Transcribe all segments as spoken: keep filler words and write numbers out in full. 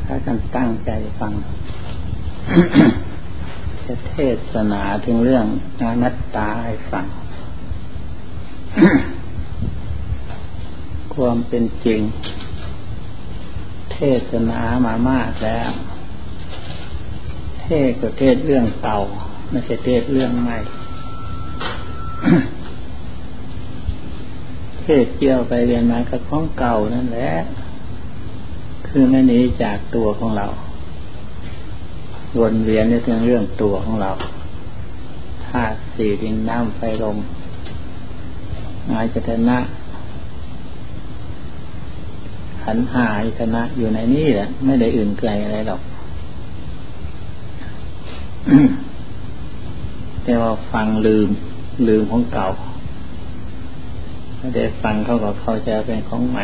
ถ้าท่านตั้งใจฟัง จะเทศนาถึงเรื่องอนัตตาให้ฟัง ความเป็นจริงเทศนามามากแล้วเทศก็เทศเรื่องเก่าไม่ใช่เทศเรื่องใหม่ เทศเกี่ยวไปเรียนมากับของเก่านั่นแหละคือไม่หนีจากตัวของเราวนเวียนในเรื่องตัวของเราธาตุสี่ดินน้ำไฟลมอายตนะขันธ์ห้าอายตนะอยู่ในนี้แหละไม่ได้อื่นไกลอะไรหรอก แต่ว่าฟังลืมลืมของเก่าไม่ได้ฟังเขาก็เข้าใจเป็นของใหม่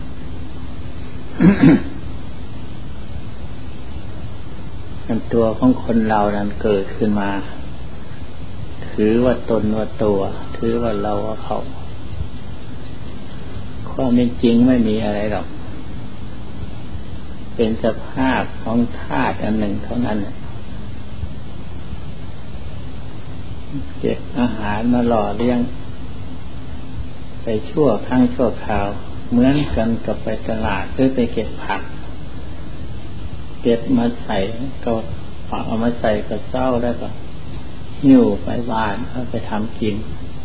ตัวของคนเรานั้นเกิดขึ้นมาถือว่าตนว่าตัวถือว่าเราว่าเขาความเป็นจริงไม่มีอะไรหรอกเป็นสภาพของธาตุอันหนึ่งเท่านั้นเก็บอาหารมาหล่อเลี้ยงไปชั่วครั้งชั่วคราวเหมือนกันกับไปตลาดหรือไปเก็บผักเก็บมาใส่ก็เอามาใส่กระเซ้าแล้วก็หิ้วไปบ้านเอาไปทำกิน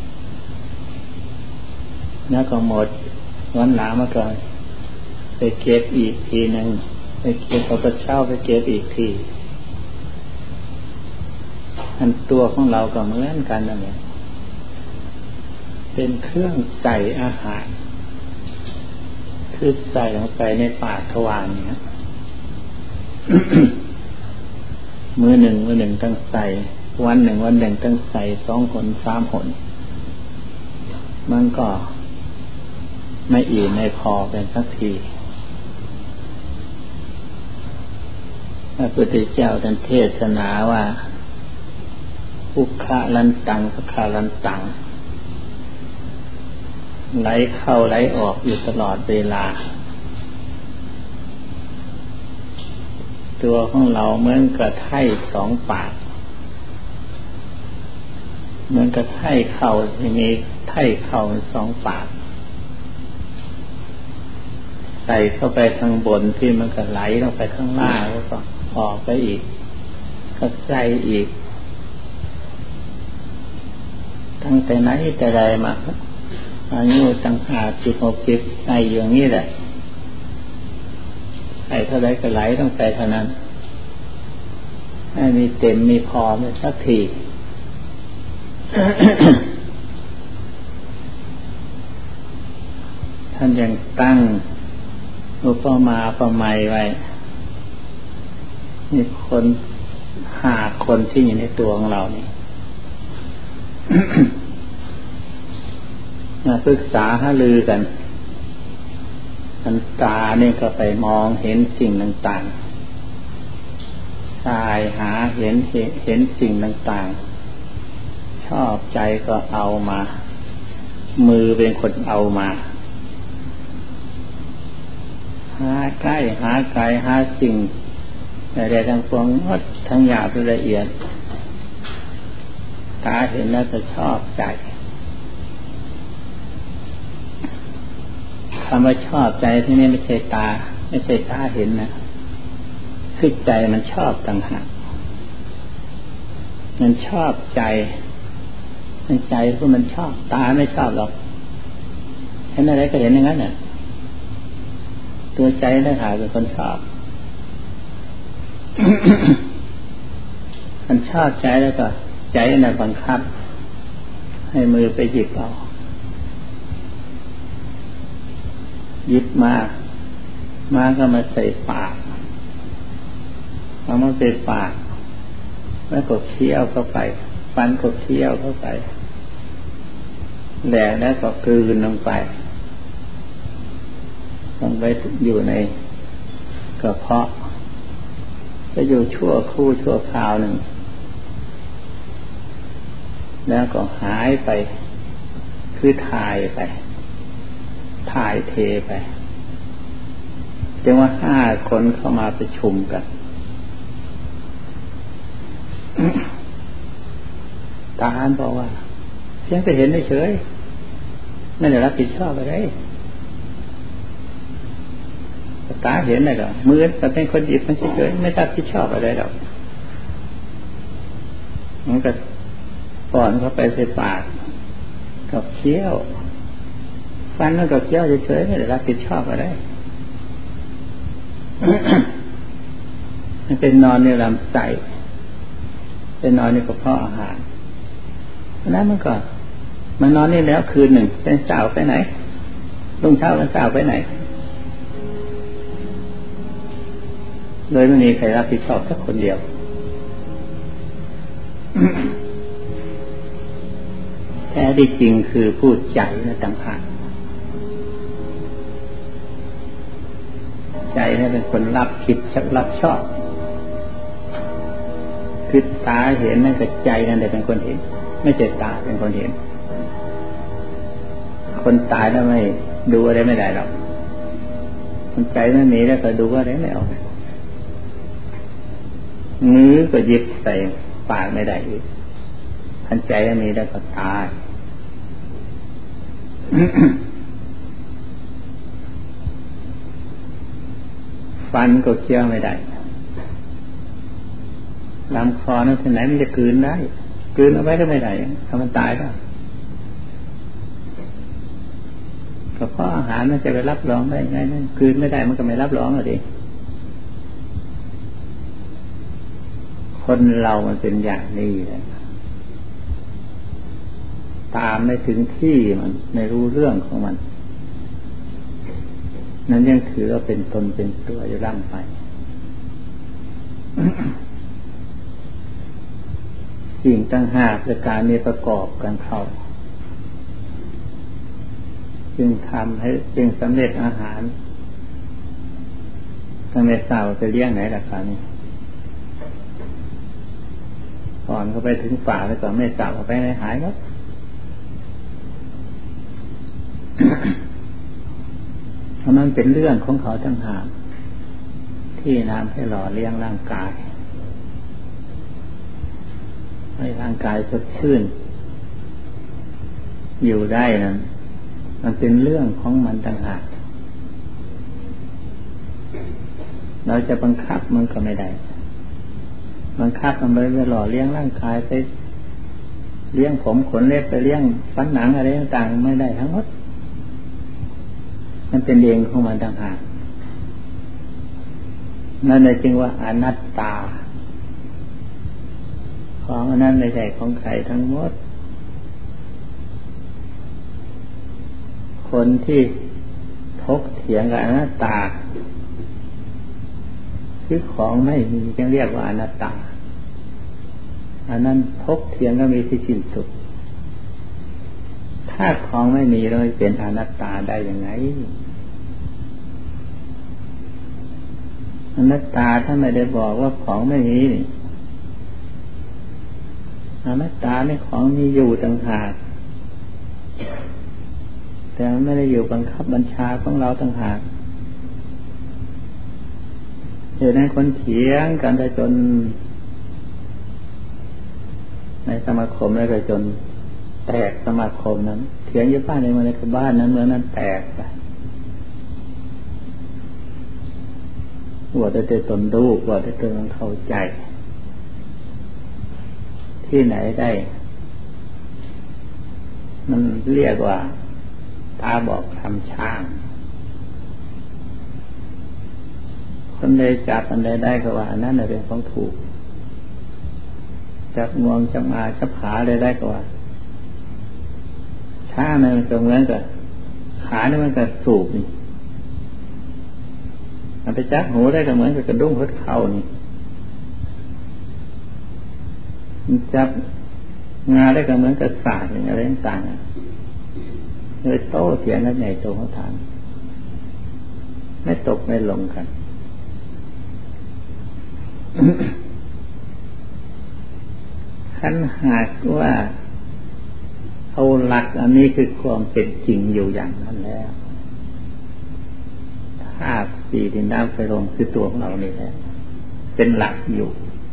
แล้วก็หมดวันหลังมาก่อนไปเก็บอีกทีหนึ่งไปเก็บเอากระเช้าไปเก็บอีกทีอันตัวของเราก็เหมือนกันนั่นแหละเป็นเครื่องใส่อาหารคือใส่ลงไปในปากทวารเนี่ย มือหนึ่งมือหนึ่งต้องใส่วันหนึ่งวันหนึ่งต้องใส่สองหนสามหนมันก็ไม่อิ่มไม่พอเป็นสักทีพระพุทธเจ้าท่านเทศนาว่าอุคคะลันตังสคาลันตังไหลเข้าไหลออกอยู่ตลอดเวลาตัวของเราเหมือนกระไถ่สองปากเหมือนกระไถ่เข่าที่มีไถ่เข่าสองปากใส่เข้าไปทางบนที่มันก็ไหลลงไปข้างล่างแล้วก็ออกไปอีกก็ใส่อีกตั้งแต่ไหนแต่ใดมาอายุตั้งห้าสิบหกสิบใส่อย่างนี้แหละใส่เท่าไรก็ไหลต้องใส่เท่านั้นให้มีเต็มมีพอไม่สักที ท่านยังตั้งอุปมาอุปไมยไว้มีคนห้าคนที่อยู่ในตัวของเรานี่ มาศึกษาหารือกันอันตาเนี่ยก็ไปมองเห็นสิ่งต่างๆตายหาเห็นเห็นสิ่งต่างๆชอบใจก็เอามามือเป็นคนเอามาหาใกล้หาไกลหาสิ่งใดๆทั้งปวงหมดทั้งหยาบละเอียดตาเห็นแล้วจะชอบใจคำว่าชอบใจที่นี่ไม่ใช่ตาไม่ใช่ตาเห็นนะคือใจมันชอบต่างหากมันชอบใจมันใจเพราะมันชอบตาไม่ชอบหรอกเห็นอะไรก็เห็นอย่างนั้นน่ะตัวใจได้หาเป็นคนชอบ มันชอบใจแล้วก็ใจน่ะบังคับให้มือไปหยิบเอาหยิบมามาก็มาใส่ปากเอามาใส่ปากแล้วก็เคี้ยวเข้าไปฟันก็เคี้ยวเข้าไปแหลกแล้วก็กลืนลงไปลงไปอยู่ในกระเพาะจะอยู่ชั่วครู่ชั่วคราวหนึ่งแล้วก็หายไปคือถ่ายไปถ่ายเทไปจึงว่าห้าคนเข้ามาประชุมกันตาอันบอกว่าเพียงแต่เห็นเฉยไม่ได้รับผิดชอบอะไรตาเห็นอะไรหรอมือแต่เป็นคนหยิบมันเฉยไม่รับผิดชอบอะไรหรอกมันก็ป้อนเข้าไปใส่ปากกับเคี้ยวฟันมันกับเคี้ยวเฉยไม่ได้รับผิดชอบอะไรมันเป็นนอนในลำไส้เป็นนอนในกระเพาะอาหารเพราะนั้นมันก็มันนอนนี่แล้วคืนหนึ่งเป็นสาวไปไหนรุ่งเช้าเป็นสาวไปไหนโดยไม่มีใครรับผิดชอบสักคนเดียวแท้ที่จริงคือผู้ใจนะต่างหากใจนี่เป็นคนรับผิดรับชอบคือตาเห็นนั่นก็ใจนั่นแหละเป็นคนเห็นไม่ใช่ตาเป็นคนเห็นคนตายแล้วไม่ดูอะไรไม่ได้หรอกคนใจไม่มีแล้วก็ดูอะไรไม่ออกมือก็หยิบใส่ปากไม่ได้อีกคนใจไม่มีแล้วก็ตายฟันก็เคี้ยวไม่ได้ลำคอนั่นที่ไหนมันจะกลืนได้กลืนเอาไว้ก็ไม่ได้ถ้ามันตายก็ก็เพราะอาหารมันจะไปรับรองได้ไงนั่นกลืนไม่ได้มันก็ไม่รับรองอ่ะดิคนเรามันเป็นอย่างนี้แหละตามไม่ถึงที่มันไม่รู้เรื่องของมันนั้นยังถือว่าเป็นตนเป็นตัวอยู่ร่ำไป สิ่งตั้งห้าประการนี้ประกอบกันเข้าจึงทำให้จึงสำเร็จอาหารถ้าไม่เศร้าจะเลี้ยงไหนล่ะครับนี่ก่อนเขาไปถึงฝ่าแล้วก็ไม่เศร้าไปไหนหายครับ เพราะนั้นเป็นเรื่องของเขาทั้งหากที่นำให้หล่อเลี้ยงร่างกายให้ร่างกายสดชื่นอยู่ได้นั้นมันเป็นเรื่องของมันต่างหากเราจะบังคับมันก็ไม่ได้บังคับมันเลยไปหล่อเลี้ยงร่างกายไปเลี้ยงผมขนเล็บไปเลี้ยงฟันหนังอะไรต่างๆไม่ได้ทั้งหมดมันเป็นเองของมันต่างหากนั่นเลยจึงว่าอนัตตาของอันนั้นไม่ใช่ของใครทั้งหมดคนที่ทกเถียงกับอนัตตาคือของไม่มีจึงเรียกว่าอนัตตาอันนั้นทกเถียงก็มีที่สิ้นสุดถ้าของไม่มีเลยเป็นอนัตตาได้ยังไงอนัตตาถ้าไม่ได้บอกว่าของไม่มีอนัตตาไม่ของมีอยู่ต่างหากแต่มันไม่ได้อยู่บังคับบัญชาของเราต่างหากเดี๋ยวนั้นคนเถียงกันได้จนในสมาคมแล้วก็จนแตกสมาคมนั้นเถียงอยู่บ้านในเมืองในบ้านนั้นเมืองนั้นแตกไปว่าได้แต่ตนรู้ว่าได้ตนเข้าใจที่ไหนได้มันเรียกว่าตาบอกทำช้างคนใดจับอันใดได้ก็ว่านั่นเป็นของถูกจับงวงจับมาจับขาได้ได้ก็ว่าช้างนั่นก็เหมือนกับขาเนี่ยมันก็สูบนี่มันไปจับหูได้ก็เหมือนกับกระดุ้งหัวเข่านี่มันจับงาได้ก็เหมือนกับศาสตร์อย่างอะไรต่างๆเลยโต้เถียงกันใหญ่โตเขาถามไม่ตกไม่ลงกัน ขันหากว่าเอาหลักอันนี้คือความเป็นจริงอยู่อย่างนั้นแล้วถ้าสี่ดินน้ำไฟลมคือตัวของเรานี่แหละเป็นหลักอยู่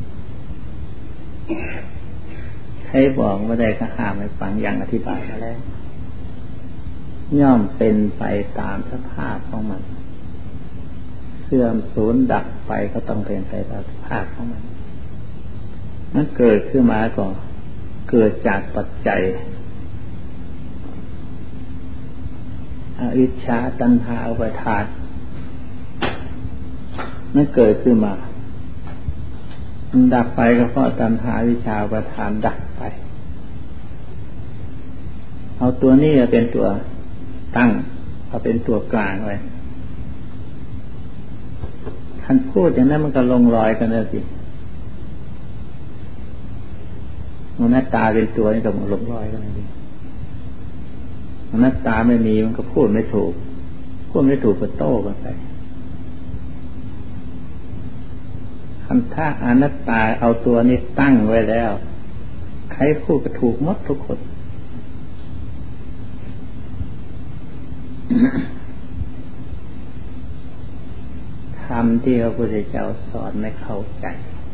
ใครบอกว่าได้ก็ห้ามไม่ฟังอย่างอธิบายมาแล้วย่อมเป็นไปตามสภาพของมันเสื่อมสูญดับไปก็ต้องเป็นไปตามสภาพของมันมันเกิดขึ้นมาก็เกิดจากปัจจัยอวิชชาตัณหาอุปาทานมันเกิดขึ้นมามันดับไปก็เพราะตัณหาวิชชาอุปาทานดับไปเอาตัวนี้เป็นตัวตั้งเอาเป็นตัวกลางไว้ท่านพูดอย่างนั้นมันก็ลงรอยกันแล้วสิมันหน้าตาเป็นตัวนี่ก็มันลงรอยกันแล้วสิมันหน้าตาไม่มีมันก็พูดไม่ถูกพูดไม่ถูกก็โต้กันไปคำท่าอนัตตาเอาตัวนี้ตั้งไว้แล้วใครพูดก็ถูกหมดทุกคนธรรมที่พระพุทธเจ้าสอนไม่เข้าใจ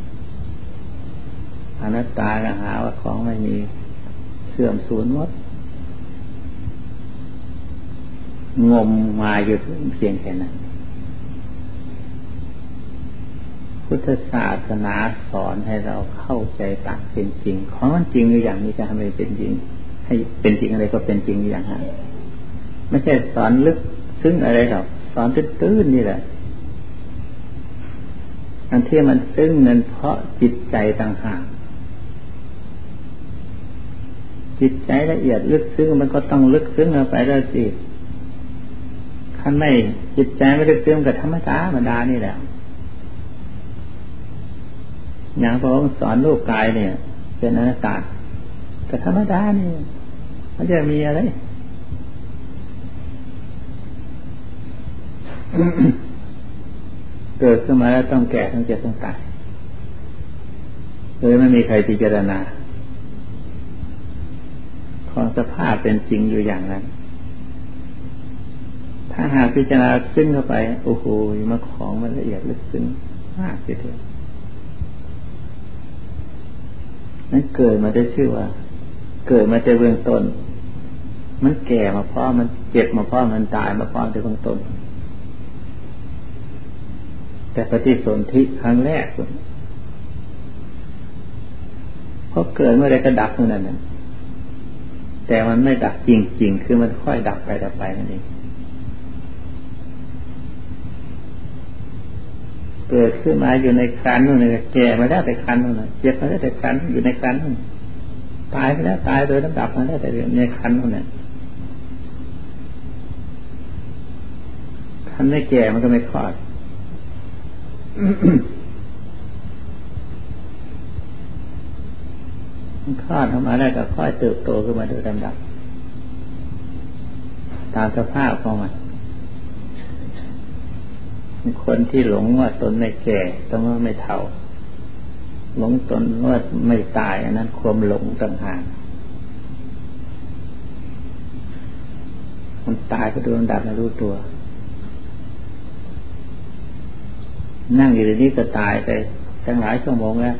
อนัตตาก็หาว่าของไม่มีเสื่อมสูญหมดงมมาอยู่เพียงแค่นั้นพุทธศาสนาสอนให้เราเข้าใจตามเป็นจริงของมันจริงอยู่อย่างนี้จะทำให้เป็นจริงให้เป็นจริงอะไรก็เป็นจริงอย่างนั้นไม่ใช่สอนลึกซึ้งอะไรหรอกสอนตื้นๆนี่แหละอันที่มันซึ้งนั้นเพราะจิตใจต่างหากจิตใจละเอียดลึกซึ้งมันก็ต้องลึกซึ้งลงไปแล้วสิถ้าไม่จิตใจไม่ลึกซึ้งกับธรรมชาติธรรมดานี่แหละอย่างพระองค์สอนรูปกายเนี่ยเป็นอนัตตาแต่ธรรมดานี่มันจะมีอะไร เกิดขึ้นมาแล้วต้องแก่ต้องเจ็บต้องตายเลยไม่มีใครพิจารณาของสภาพเป็นจริงอยู่อย่างนั้นถ้าหากพิจารณาซึ้งเข้าไปโอ้โหมันของมันละเอียดลึกซึ้งมากทีเดียวนั้นเกิดมาได้ชื่อว่าเกิดมาแต่เบื้องต้นมันแก่มาเพราะมันเจ็บมาเพราะมันตายมาเพราะแต่เบื้องต้นแต่ปฏิสนธิครั้งแรกเพราะเกิดเมื่อใดก็ดับเมื่อนั้นแต่มันไม่ดับจริงๆคือมันค่อยดับไปดับไปนั่นเองเกิดขึ้นมาอยู่ในครรภ์นู่นเลยแก่มาแล้วแต่ครรภ์นู่นน่ะเจ็บมาแล้วแต่ครรภ์อยู่ในครรภ์นู่นตายไปแล้วตายโดยลำดับมาแล้วแต่ในครรภ์นู่นน่ะครรภ์ไม่แก่มันก็ไม่คลอดมันคลอดออกมาแล้วก็ค่อยเติบโตขึ้นมาโดยลำดับตามสภาพของมันคนที่หลงว่าตนไม่แก่ต้องว่าไม่เฒ่าหลงตนว่าไม่ตายอันนั้นความหลงต่างหากมันตายก็โดยลำดับไม่รู้ตัวนั่งอยู่ในนี้ก็ตายไปตั้งหลายชั่วโมงแล้ว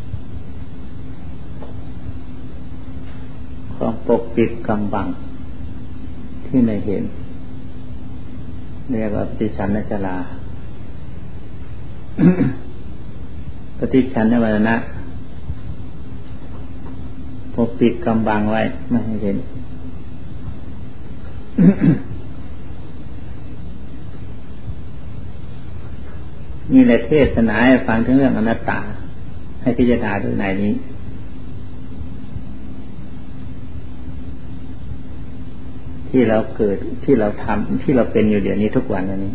ความปกปิดกำบังที่ไม่เห็นเรียกว่าปฏิสันนจลา ปฏิชันนวรณะปกปิดกำบังไว้ไม่ให้เห็น มีในเทศนาให้ฟังถึงเรื่องอนัตตาให้พิจารณาดูในนี้ที่เราเกิดที่เราทำที่เราเป็นอยู่เดี๋ยวนี้ทุกวันนี้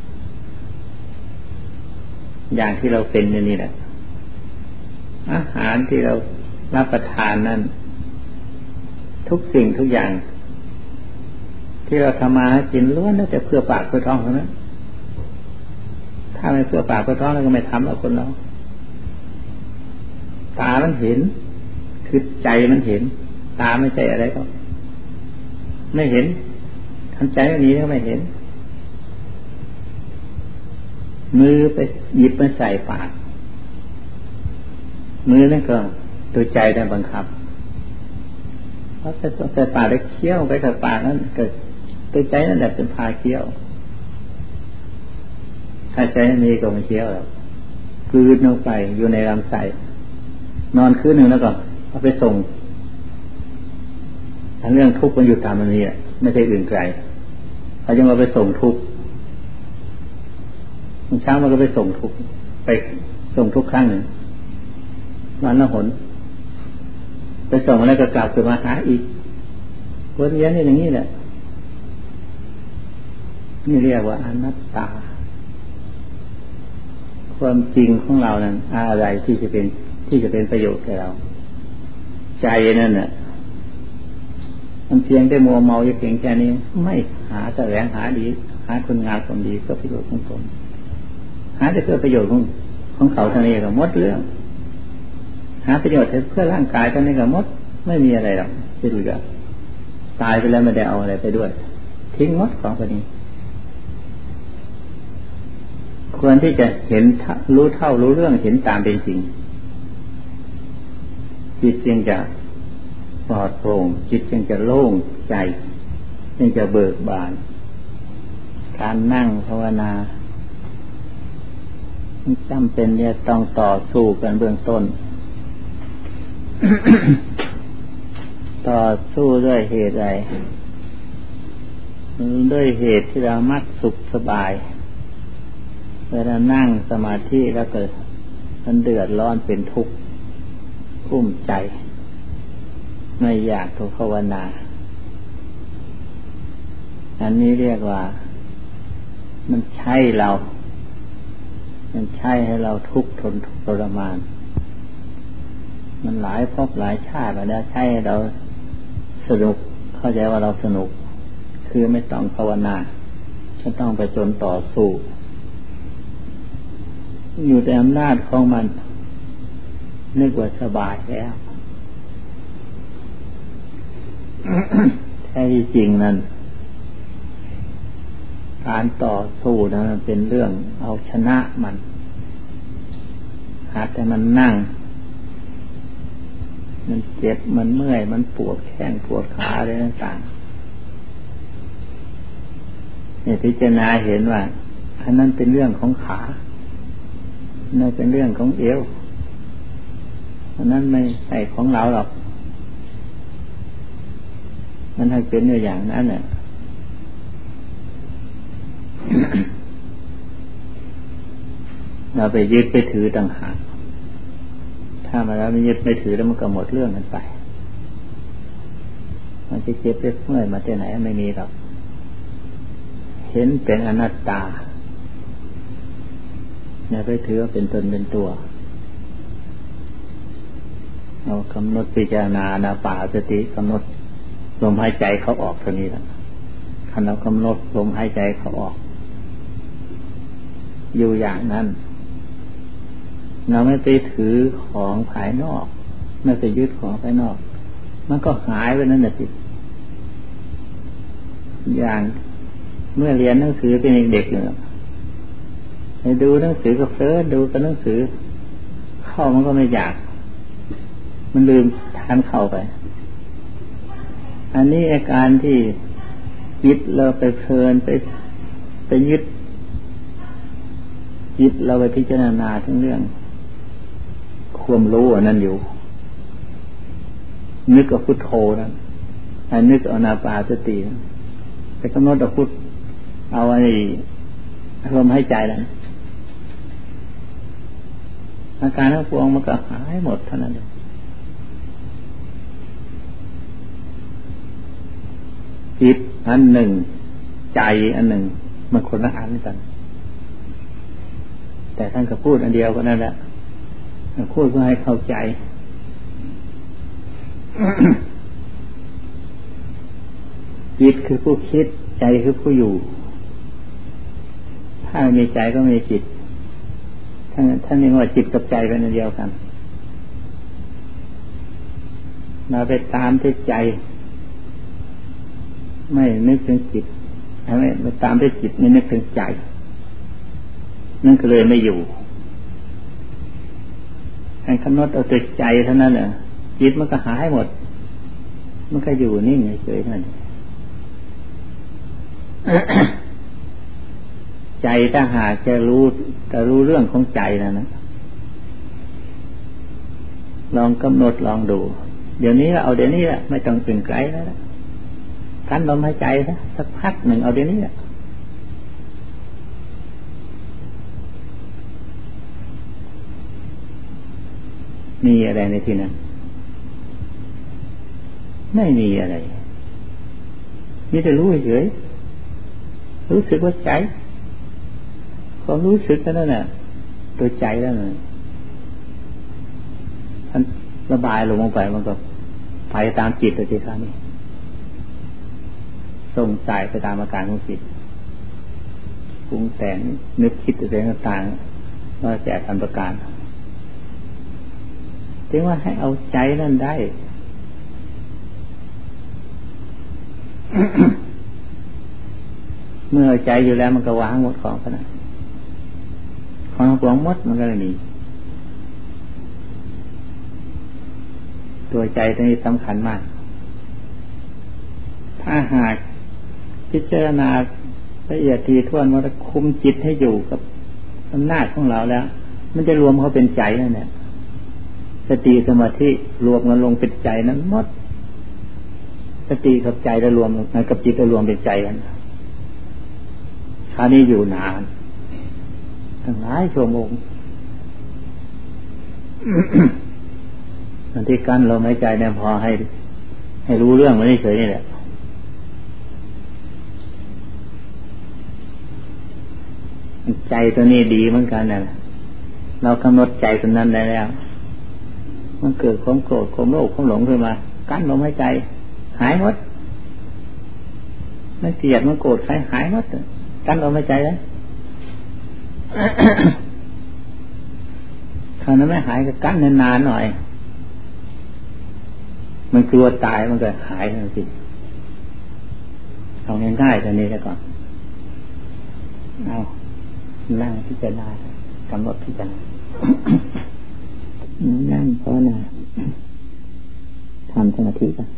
อย่างที่เราเป็นอยู่นี่แหละอาหารที่เรารับประทานนั้นทุกสิ่งทุกอย่างที่เราทำมากินล้วนแล้วแต่เพื่อปากเพื่อท้องเท่านั้นถ้าไม่เพื่อปากเพื่อท้องเราก็ไม่ทำแล้วคนเราตามันเห็นคือใจมันเห็นตาไม่ใช่อะไรก็ไม่เห็นทันใจไม่มีก็ไม่เห็นมือไปหยิบมาใส่ปากมือนั่นก็ตัวใจได้บังคับเพราะแต่ใส่ปากได้เคี้ยวไปกับปากนั้นเกิดตัวใจนั่นแหละเป็นพาเคี้ยวถ้าใจไม่มีก็ไม่เคี้ยวหรอกกลืนลงไปอยู่ในลำไส้นอนคืนหนึ่งแล้วก็เอาไปส่งทั้งเรื่องทุกข์มันอยู่ตามมันนี่แหละไม่ใช่อื่นไกลเขาจะมาไปส่งทุกข์เช้ามันก็ไปส่งทุกข์ไปส่งทุกข์ครั้งหนึ่งวันละหนไปส่งแล้วก็กลับขึ้นมาหาอีกวนเวียนนี่อย่างนี้แหละนี่เรียกว่าอนัตตาความจริงของเรานั้นอะไรที่จะเป็นที่จะเป็นประโยชน์แก่เราใจนั่นน่ะมันเพียงได้มัวเมาอยู่เพียงแค่นี้ไม่หาแสวงหาดีหาคุณงามความดีเพื่อประโยชน์ของตนหาแต่เพื่อประโยชน์ของของเขาเท่านี้ก็หมดเรื่องหาประโยชน์เพื่อร่างกายเท่านี้ก็หมดไม่มีอะไรหรอกที่เหลือตายไปแล้วไม่ได้เอาอะไรไปด้วยทิ้งหมดของพวกนี้ควรที่จะเห็นรู้เท่ารู้เรื่องเห็นตามเป็นจริงจิตจึงจะปลอดโปร่งจิตจึงจะโล่งใจจึงจะเบิกบานการนั่งภาวนาจำเป็นเนี่ยต้องต่อสู้กันเบื้องต้น ต่อสู้ด้วยเหตุใดด้วยเหตุที่เรามักสุขสบายเวลานั่งสมาธิแล้วเกิดมันเดือดร้อนเป็นทุกข์กุ้มใจไม่อยากภาวนาอันนี้เรียกว่ามันใช่เรามันใช่ให้เราทุกข์ทนทุกข์ทรมานมันหลายภพหลายชาติแล้วใช่ให้เราสนุกเข้าใจว่าเราสนุกคือไม่ต้องภาวนาไม่ต้องไปจนต่อสู้อยู่ในอำนาจของมันนึกว่าสบายแล้ว แท้จริงนั้นการต่อสู้นั้นเป็นเรื่องเอาชนะมันหากแต่มันนั่งมันเจ็บมันเมื่อยมันปวดแข้งปวดขาอะไรต่างๆเนี่ยพิจารณาเห็นว่าอันนั้นเป็นเรื่องของขานั่นเป็นเรื่องของเอวอันนั้นไม่ใช่ของเราหรอกมันให้เป็นอย่างนั้นเนี่ย เราไปยึดไปถือต่างหากถ้ามาแล้วไม่ยึดไม่ถือแล้วมันก็หมดเรื่องกันไปมันจะเจ็บจะเมื่อยมาที่ไหนไม่มีหรอกเห็นเป็นอนัตตาอย่าไปถือว่าเป็นตนเป็นตัวเรากำหนดพิจารณานาปาสติกำหนดลมหายใจเขาออกเท่านี้แหละคันเรากำหนดลมหายใจเขาออกอยู่อย่างนั้นเราไม่ไปถือของภายนอกไม่ไปยึดของภายนอกมันก็หายไปนั่นแหละสิอย่างเมื่อเรียนหนังสือเป็นเด็กๆอยู่ไปดูหนังสือก็เฟ้อดูกับหนังสือเข้ามันก็ไม่อยากมันลืมทานเข้าไปอันนี้อาการที่จิตเราไปเพลินไปไปยึดจิตเราไปพิจารณาทั้งเรื่องความรู้อันนั้นอยู่นึกเอาพุทโธนั้นให้นึกเอานาปาสติไปกำหนดเอาพุทเอาไอ้ลมหายใจนั้นอาการทั้งปวงมันก็หายหมดเท่านั้นเองจิตอันหนึ่งใจอันหนึ่งมันคนละอันกันแต่ท่านก็พูดอันเดียวกันนั่นแหละพูดเพื่อให้เข้าใจ จิตคือผู้คิดใจคือผู้อยู่ถ้ามีใจก็มีจิตท่านท่านเรียกว่าจิตกับใจเป็นอันเดียวกันเราไปตามที่ใจไม่นึกถึงจิตไม่ไปตามที่จิตไม่นึกถึงใจนั่นก็เลยไม่อยู่ให้กำหนดเอาแต่ใจเท่านั้นแหละจิตมันก็หายหมดมันก็อยู่นิ่งเฉยๆนั่น ใจถ้าหากจะรู้จะรู้เรื่องของใจนะนะลองกำหนดลองดูเดี๋ยวนี้เอาเดี๋ยวนี้แหละไม่ต้องเป็นไกลแล้วกั้นลมหายใจนะสักพักหนึ่งเอาเดี๋ยวนี้แหละมีอะไรในที่นั้นไม่มีอะไรมีแต่รู้เฉยรู้สึกว่าใจความรู้สึกนั่นน่ะตัวใจแล้วน่ะมันระบายลงไปมันก็ไปตามจิตตัวจิตท่านี้ส่งสายไปตามอาการของจิตปรุงแต่งนึกคิดอะไรต่างๆว่าแต่ทำประการถึงว่าให้เอาใจนั่นได้ เมื่อเอาใจอยู่แล้วมันก็วางหมดของขนาดของหวงหมดมันก็เลยมีตัวใจตัวนี้สำคัญมากถ้าหากพิจารณาละเอียดทีท่วนว่าคุมจิตให้อยู่กับอำนาจของเราแล้วมันจะรวมเขาเป็นใจนั่นแหละสติสมาธิรวมกันลงเป็นใจนั้นหมดสติกับใจจะรวมกับจิตจะรวมเป็นใจกันคราวนี้อยู่นานตั้งหลายชั่วโมง อันที่กั้นเราไม่ใจเนี่ยพอให้ให้รู้เรื่องมันเฉยนี่แหละใจตัวนี้ดีเหมือนกันนะเรากำหนดใจตัวนั้นได้แล้วมันเกิดความโกรธความโลภความหลงขึ้นมากั้นลมหายใจหายหมดมันเกลียดมันโกรธใครหายหมดกั้นลมหายใจเลย ถ้านั้นไม่หายก็กั้นนานๆหน่อยมันกลัวตายมันก็หายทันทีเอาง่ายๆตัวนี้แล้วก่อนเอานั่งพิจารณากำหนดพิจารณา นั่งเพราะนะทำสมาธิกัน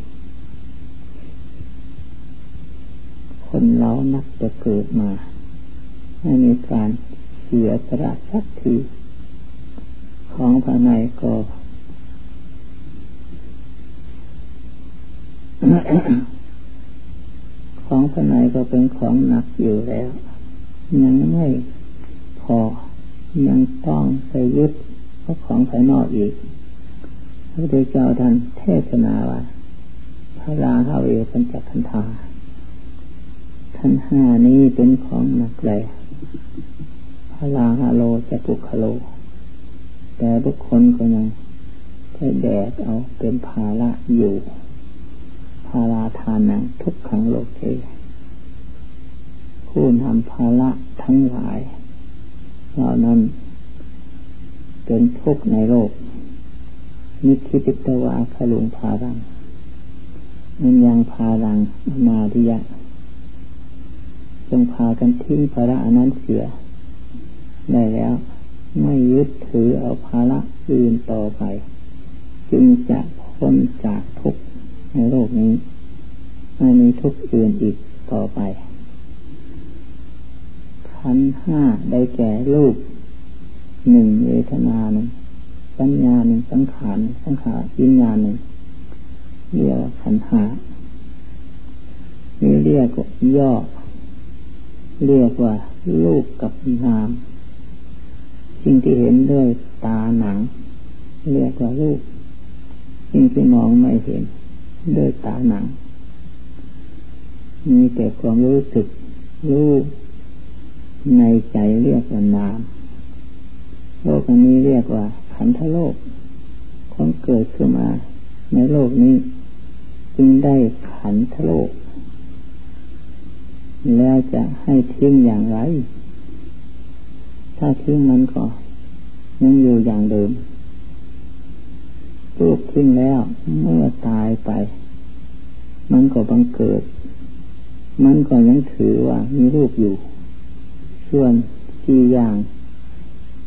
คนเรานักจะเกิดมาให้มีการเสียสละสักทีของภายในก็ ของภายในก็เป็นของหนักอยู่แล้วยังไม่พอยังต้องใส่ยึดเพราะของภายนอกอีกพระพุทธเจ้าท่านเทศนาว่าพระราหะเวปัญจขันธาขันธ์ห้านี้เป็นของหนักแหลพระราหะโลจะปุคโลแต่บุคคลก็ยังได้แบกเอาเป็นภาระอยู่ภาราทานังทุกขังโลกเกผู้นำภาระทั้งหลายเหล่านั้นเป็นทุกข์ในโลกนิพพิตวาขลุงภารังมันยังภารังมาทิยะจงพากันทิ้งภาระอันนั้นเสียได้แล้วไม่ยึดถือเอาภาระอื่นต่อไปจึงจะพ้นจากทุกข์ในโลกนี้ไม่มีทุกข์อื่นอีกต่อไปขันธ์ห้าได้แก่รูปหนึ่งเวทนาหนึ่งสัญญาหนึ่งสังขารสังขารวิญญาณหนึ่งเรียกว่าขันธ์ห้านี่เรียกว่าย่อเรียกว่ารูปกับนามสิ่งที่เห็นด้วยตาหนังเรียกว่ารูปสิ่งที่มองไม่เห็นด้วยตาหนังมีแต่ความรู้สึกรู้ในใจเรียกว่านามโลกอันนี้เรียกว่าขันธโลกความเกิดขึ้นมาในโลกนี้จึงได้ขันธโลกแล้วจะให้ทิ้งอย่างไรถ้าทิ้งมันก็ยังอยู่อย่างเดิมรูปทิ้งแล้วเมื่อตายไปมันก็บังเกิดมันก็ยังถือว่ามีรูปอยู่ส่วนสี่อย่าง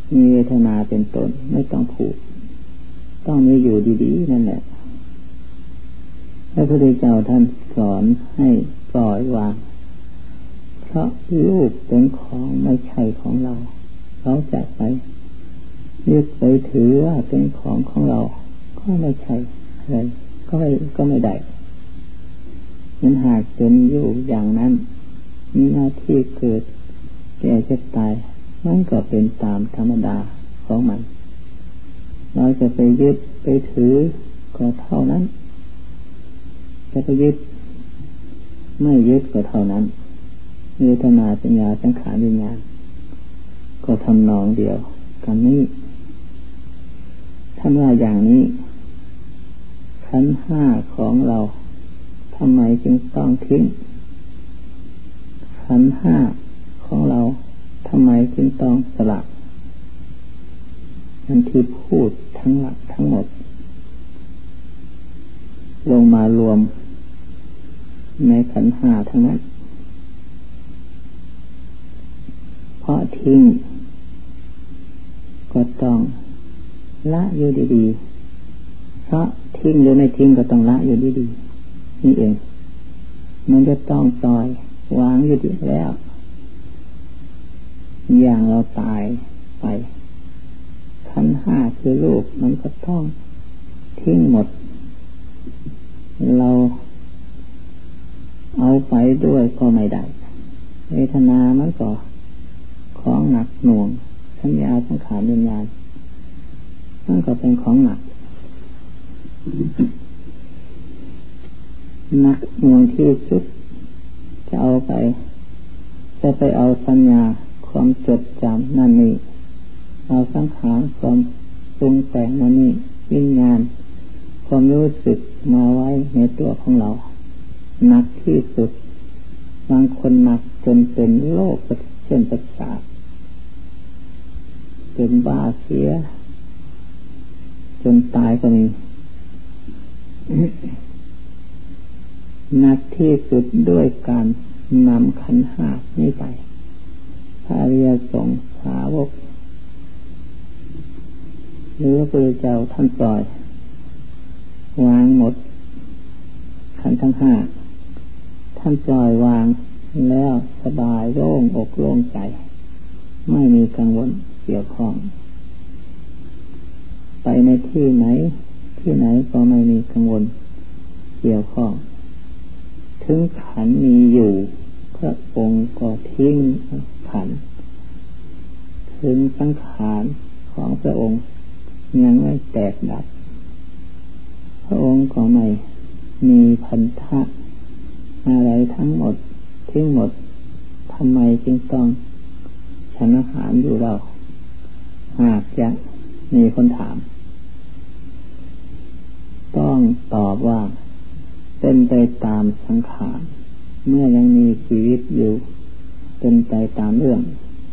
มีเวทนาเป็นต้นไม่ต้องผูกต้องมีอยู่ดีๆนั่นแหละพระพุทธเจ้าท่านสอนให้ปล่อยวางเพราะรูปเป็นของไม่ใช่ของเราเราจะไปยึดไปถือว่าเป็นของของเราก็ไม่ใช่อะไรก็ไม่ก็ไม่ได้มันหากเป็นอยู่อย่างนั้นมีหน้าที่เกิดแก่เจ็บตายมันก็เป็นตามธรรมดาของมันเราจะไปยึดไปถือก็เท่านั้นจะไปยึดไม่ยึดก็เท่านั้นเวทนาสัญญาสังขารวิญญาณก็ทำนองเดียวกันนี้ท่านว่าอย่างนี้ขันธ์ห้าของเราทำไมจึงต้องทิ้งขันธ์ห้าของเราทำไมจึงต้องสละอันที่พูดทั้งหลักทั้งหมดลงมารวมในขันธ์ห้าทั้งนั้นเพราะทิ้งก็ต้องละอยู่ดีๆเพราะทิ้งหรือไม่ทิ้งก็ต้องละอยู่ดีๆนี่เองมันจะต้องปล่อยวางอยู่ดีแล้วอย่างเราตายไปขันธ์ห้าคือรูปมันก็ต้องทิ้งหมดเราเอาไปด้วยก็ไม่ได้เวทนามันก็ของหนักหน่วงสัญญาสังขารวิญญาณมันก็เป็นของหนักหนักหน่วงที่สุดจะเอาไปจะไปเอาสัญญาความจดจำนั่นนี่เอาสังขารความปรุงแต่งนั่นนี่วิญญาณความรู้สึกมาไว้ในตัวของเราหนักที่สุดบางคนหนักจนเป็นโรคเส้นประสาทเป็นบ้าเสียจนตายก็มีหนักที่สุดด้วยการนำขันธ์ห้านี้ไปพระอริยสงฆ์สาวกหรือพระพุทธเจ้าท่านปล่อยวางหมดขันธ์ทั้งห้าท่านปล่อยวางแล้วสบายโล่งอกโล่งใจไม่มีกังวลเกี่ยวข้องไปในที่ไหนที่ไหนก็ไม่มีกังวลเกี่ยวข้องถึงขันธ์มีอยู่พระองค์ก็ทิ้งขันธ์ถึงสังขารของพระองค์ยังไม่แตกดับพระองค์ก็ไม่มีพันธะอะไรทั้งหมดทิ้งหมดทำไมจึงต้องฉันอาหารอยู่เราหากจะมีคนถามต้องตอบว่าเป็นไปตามสังขารเมื่อยังมีชีวิตอยู่เป็นไปตามเรื่อง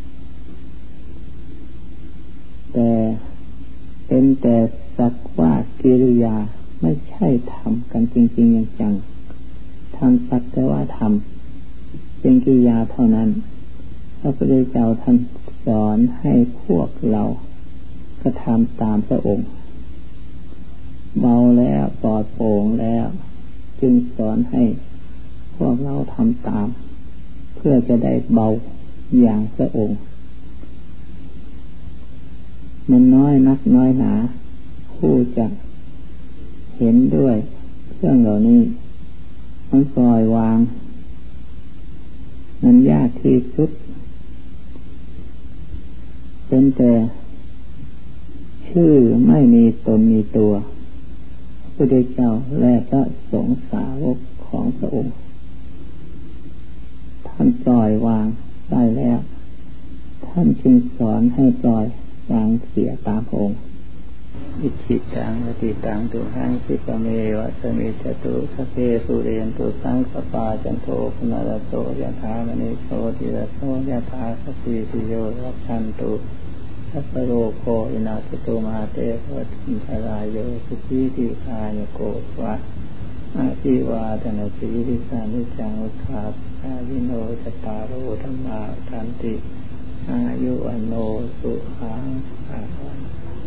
แต่เป็นแต่สักว่ากิริยาไม่ใช่ทำกันจริงๆอย่างจังทำสักแต่ว่าทำเป็นกิริยาเท่านั้นพระพุทธเจ้าท่านสอนให้พวกเรากระทำตามพระองค์เบาแล้วปลอดโปร่งแล้วจึงสอนให้พวกเราทำตามเพื่อจะได้เบาอย่างพระองค์มันน้อยนักน้อยหนาผู้จะเห็นด้วยเรื่องเหล่านี้มันปล่อยวางมันยากที่สุดเป็นแต่ชื่อไม่มีตนมีตัวพระพุทธเจ้าและพระสงฆ์สาวกของพระองค์ท่านปล่อยวางได้แล้วท่านจึงสอนให้ปล่อยวางเสียตามพระองค์อิจิตังอติตังตุหังสิปเมวะสมิจตุสเพสุเรนตุสังสปาจันโทปนารโสยถามณิโสติรโสยถาสติสิโยรักขันตุสัพพโรโควินาศตุมาเตภวัตถิทรายโยสุขีติคายโกวะอาภิวาทนาสีริสานิจังอุทาปายิโนจตารโอธรรมาทันติอายุวันโนสุขังภะ